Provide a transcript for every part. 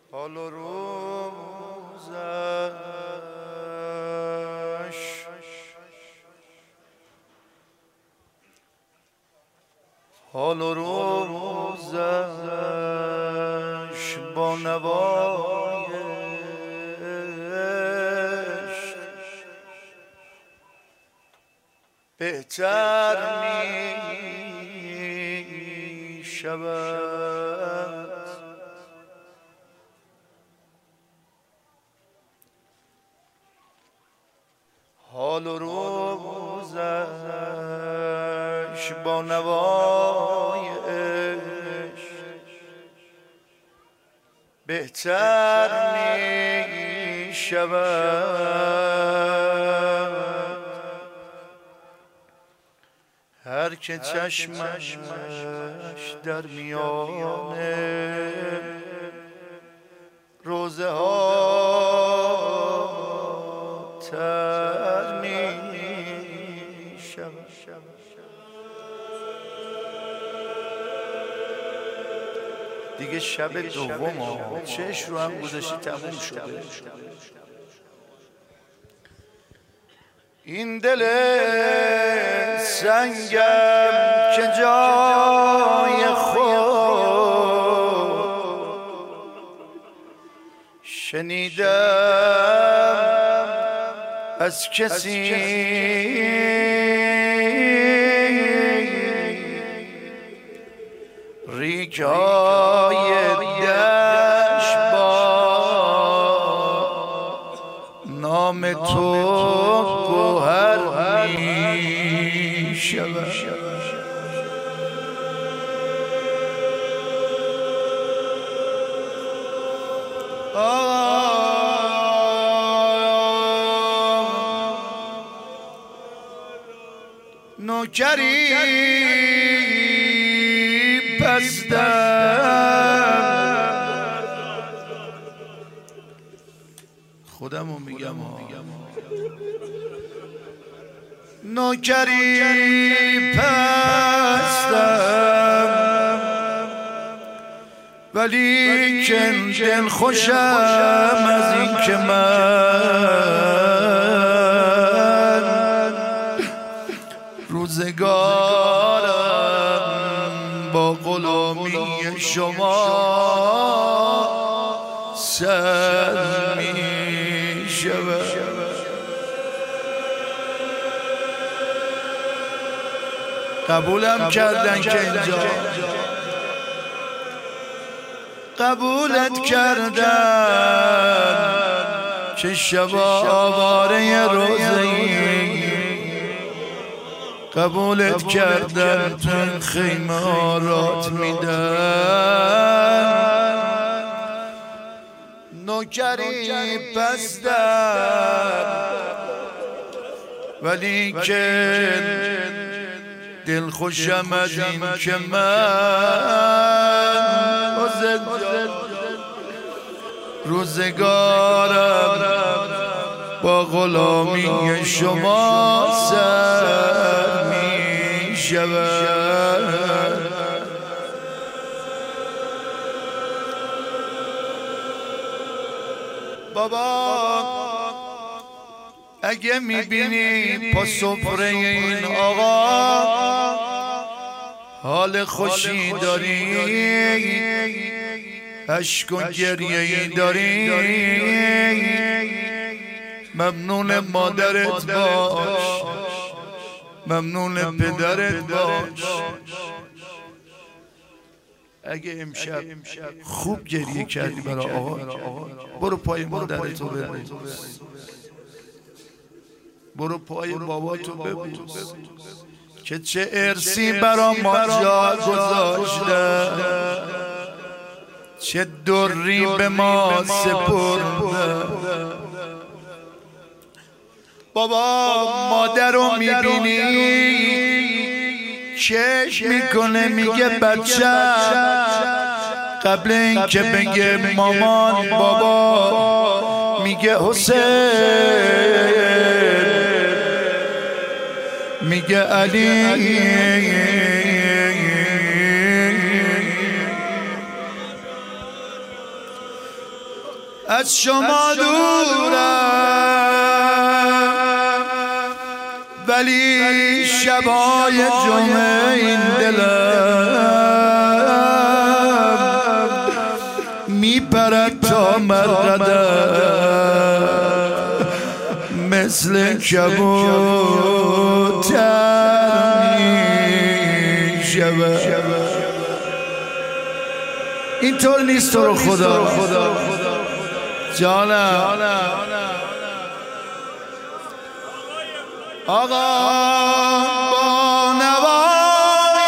حال و روزش حال و روزش با نوایش بهتر می شود. حال و روزش با نوایش بهتر می شود. هر که چشمش در میان روزه ها تر می شود. دیگه شب دوم چش رو هم گذاشتی تموم شده. این دل سنگم که جای خود شنیدم از کسی ریگ‌های دشت با نام تو گوهر می شود. نوکری پستم خودمو میگم نوکری پستم ولی کن دل خوشم از این که من روزگارم با غلامی شما سر می شود. قبولم کردن که اینجا قبولت کردن که شبا آواره روزه‌ای قبولت کردن تو این خیمه آرات میدن. نوکری پستم ولی که دل خوشم از این که من روزگارم با غلامی شما سر می شود. بابا اگه میبینی پا سفره این آقا حال خوشی داری عشق و گریه‌ای داری ممنون مادرت باش ممنون پدرت باش. اگه امشب خوب گریه کردی برای آقا برو پای مادرتو ببوس برو پای باباتو ببوس که چه ارسی برا ما جا گذاشته چه دری به ما سپرده. بابا مادر رو میبینی چشم میکنه میگه بچه‌م قبل این که بگه مامان بابا میگه حسین میگه علی از شما دورم، ولی شبای جمعه این دلم میپرد تا مرقدم، مثل کبوتر میشود. اینطور نیست تو رو خدا جانم. آقا با نوای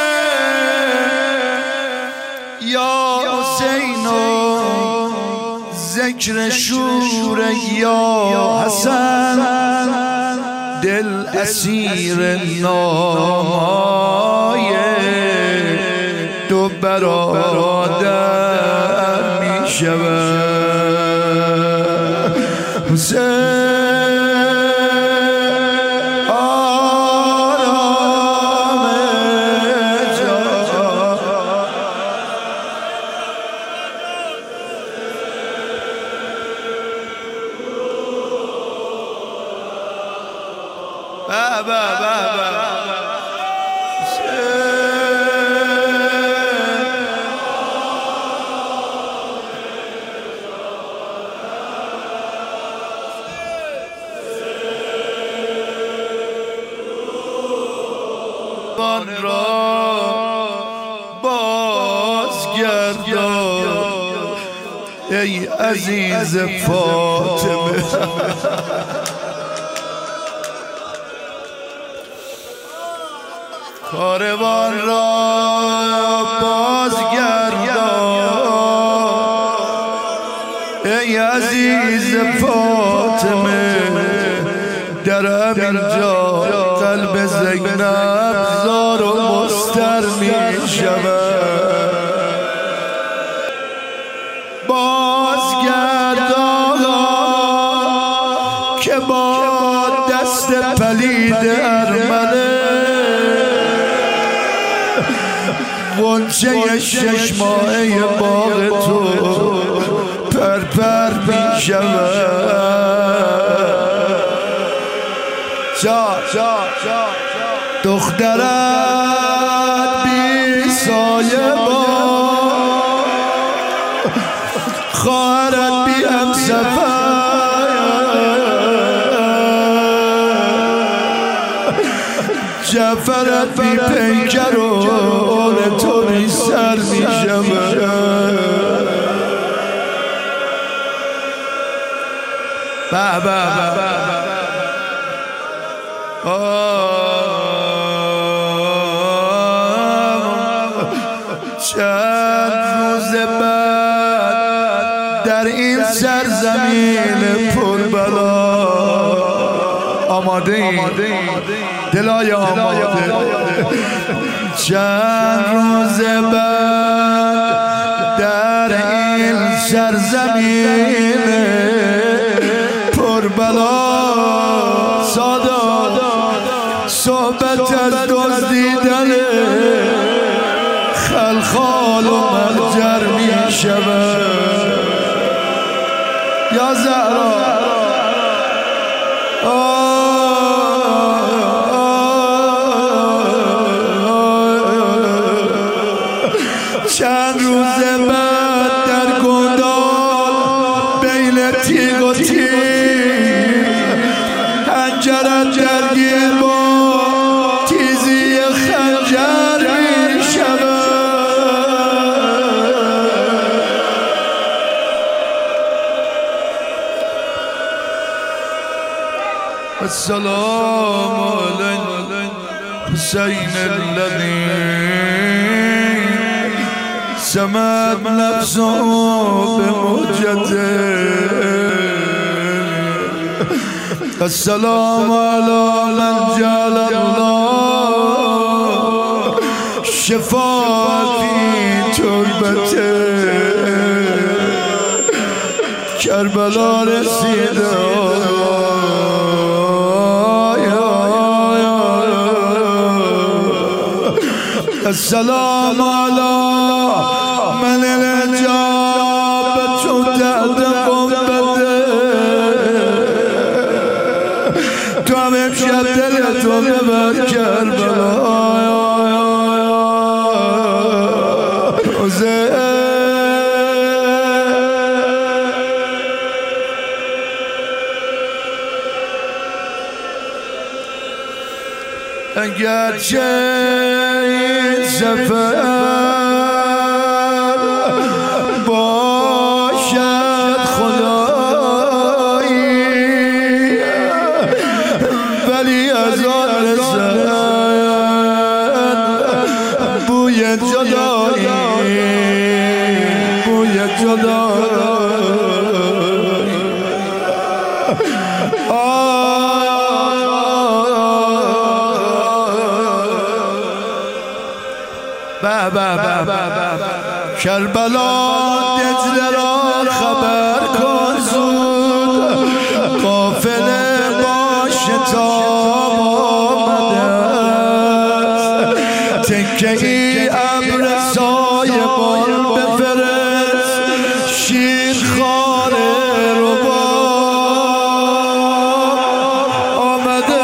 یا حسین و ذکر شور یا حسن، دل اسیر نامای دو برادر می شود. حسین را بازگردان ای عزیز فاطمه. کاروان را بازگردان ای عزیز فاطمه. در اینجا قلب زینب زار و مستر می شود. بازگردان که با دست پلید ارمنه غنچه 6 ماهه باغ تو پرپر می شود. دخترت بی سایه با خواهرت بی همسفر، جعفرت بی پیکر و آن تو بی سر می شود. چند روز بعد در این سرزمین پربلا آماده ای دلای آماده. چند روز بعد در این سرزمین پربلا سادات صحبت از دزدیدن خلخال و مهجر می شود. یا زهرا چند روز بعد در گندال بین تیغ و تیغ حنجرت درگیر با تیزی خنجر می شود. السلام علی حسین الذی سمت نفسه بموجته. السلام علی من جعل الله شفاء فی تربته. کربلا رسیده السلام علی من الإجابة تهدق میخوام امشب دلتو ببر کربلا اگرچه این سفر باشد خدایی ولی از آن رسد بوی جدایی بوی جدایی کربلا دجله را خبر کن زود قافله با شتاب آمده تکه ای ابر سایبان بفرست شیر خوار ربا آمده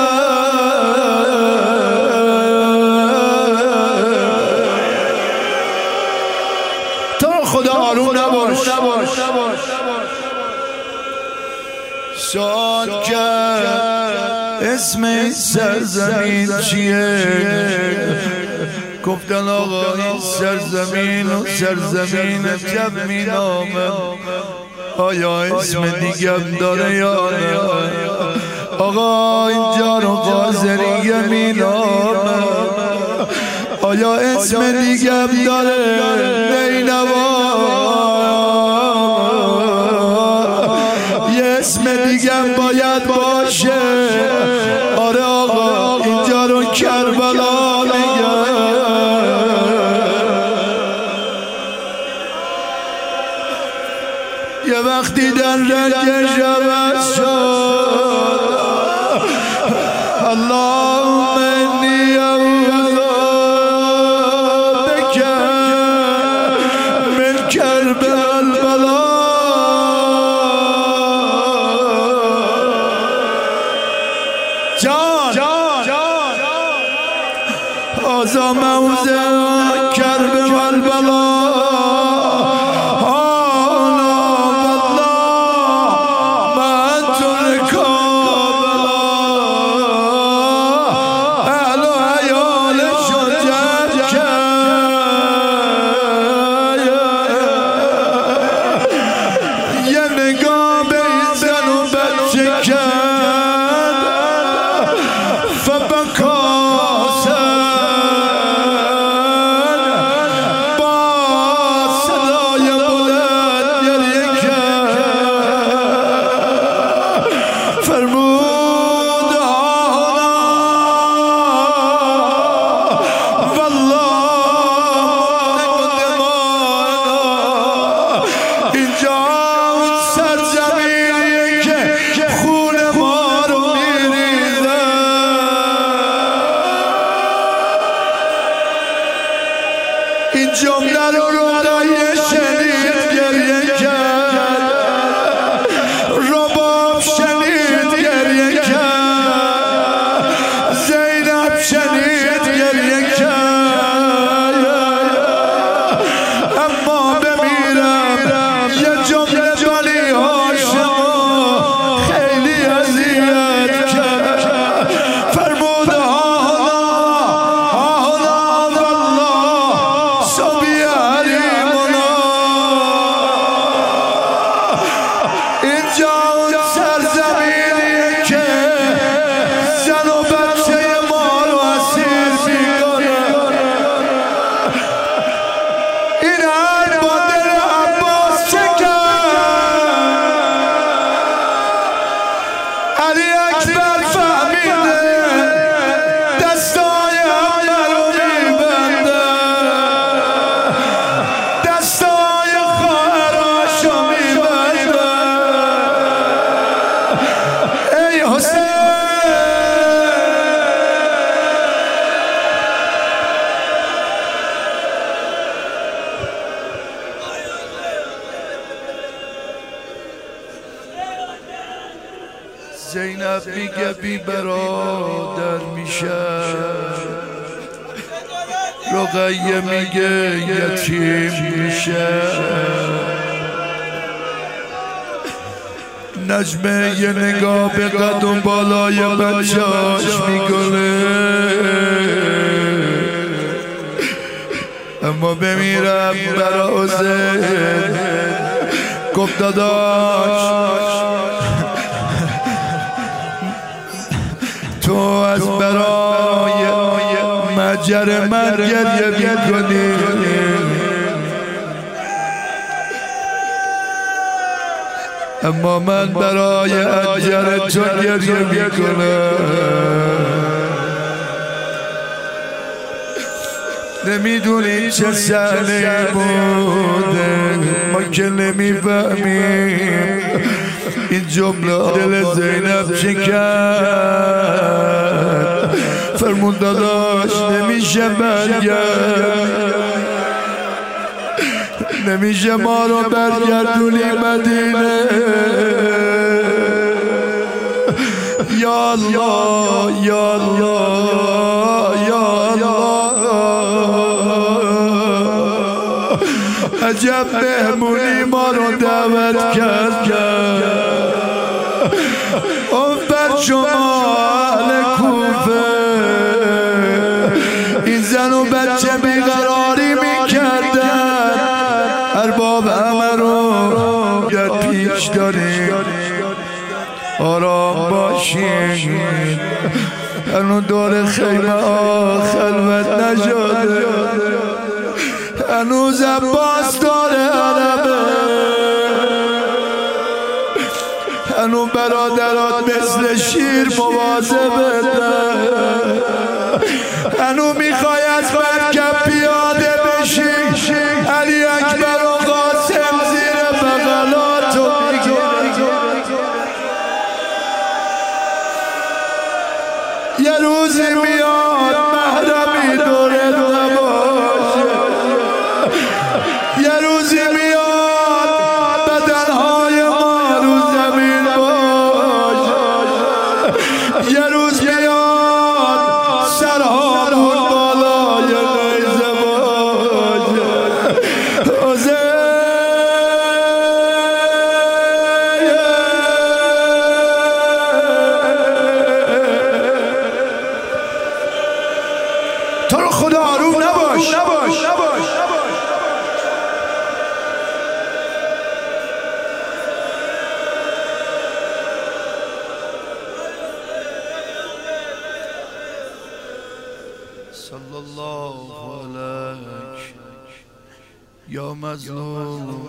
خدا آروم نباش سوال کرد اسم این سرزمین چیه گفتن آقا این سرزمین و سرزمین جب می نامه آیا اسم دیگم داره یا نه آقا اینجا رو قاضریه می نامه آیا اسم دیگم داره نینوا یه اسم دیگم باید باشه آره آقا اینجا رو کربلا میگه یه وقتی در رنگش عوض شد اللهم انی اعوذ بک من کرب البلا جان آزا موزه کرب البلا زینب میگه بی برادر میشه، رقیه میگه یتیم میشه، نجمه یه نگاه به قدم بالای بچه‌اش میکنه، اما بمیرم برا حسین. گفت داداش تو از برای مجر من گریه میکنی، اما من برای اجر تو گریه میکنم. نمیدونی چه صحنه بوده، ما که نمیفهمیم این جمله دل زینب چه کرد. فرمود داداش نمیشه برگرد، نمیشه ما رو برگردونی مدینه. یا الله یا الله یا الله، عجب مهمونی ما رو دعوت کرد. اون بر شما اهل کوفه این زن و بچه بیقراری میکردن، ارباب همه رو در پیش داریم، آرام باشین. هنو دور خیمه خلوت نشده، هنوز عباس داره عربه، هنو برادرات مثل شیر مواظبت، هنو میخوای از مرکب پیاده بشی، علی اکبر و قاسم زیر بغلاتو میگیره. یه روزی میاد محرمی دورت نباشه، یه روزی میاد بدنهای ما رو زمین باشه، یه روز میاد سرهامون بالای نیزه باشه. تو رو خدا آروم نباش. صلی الله علیک یا مظلوم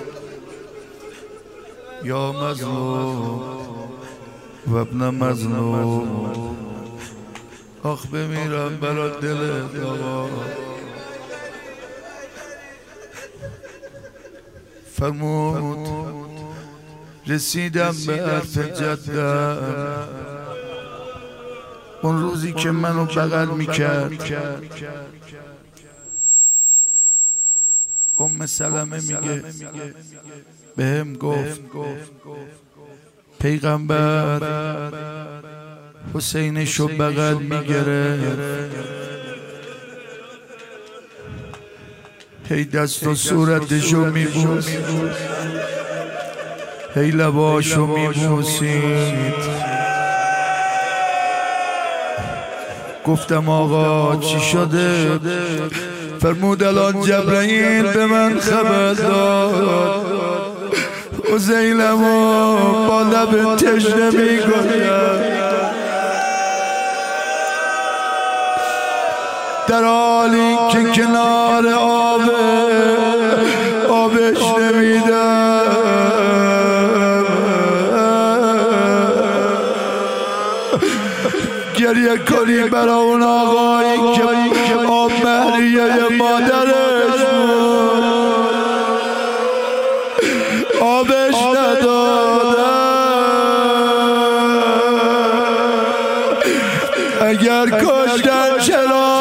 یا مظلوم و ابن مظلوم. آخ بمیرم برا دلت آقا. فرمود رسیدم به عرف جدم، اون روزی که منو بغل میکرد ام سلمه میگه بهم گفت پیغمبر حسینشو بغل میگرفت، هی دست و صورتشو میبوس، هی لباشو میبوسید. گفتم آقا چی شده؟ فرمود الان جبرائیل به من خبر داد حسینمو با لب تشنه میگوید، در حالی که کنار آبش نمیدم. گریه کنی برا اون آقایی که آب مهریه مادرش بود، آبش ندادم. اگر کشتن چرا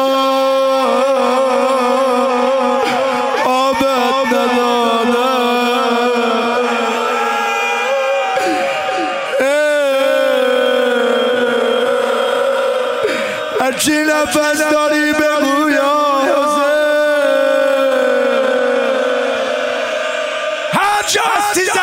آبت ندادم؟ هرچی نفس داری بگو یا حسین. هر جا هستی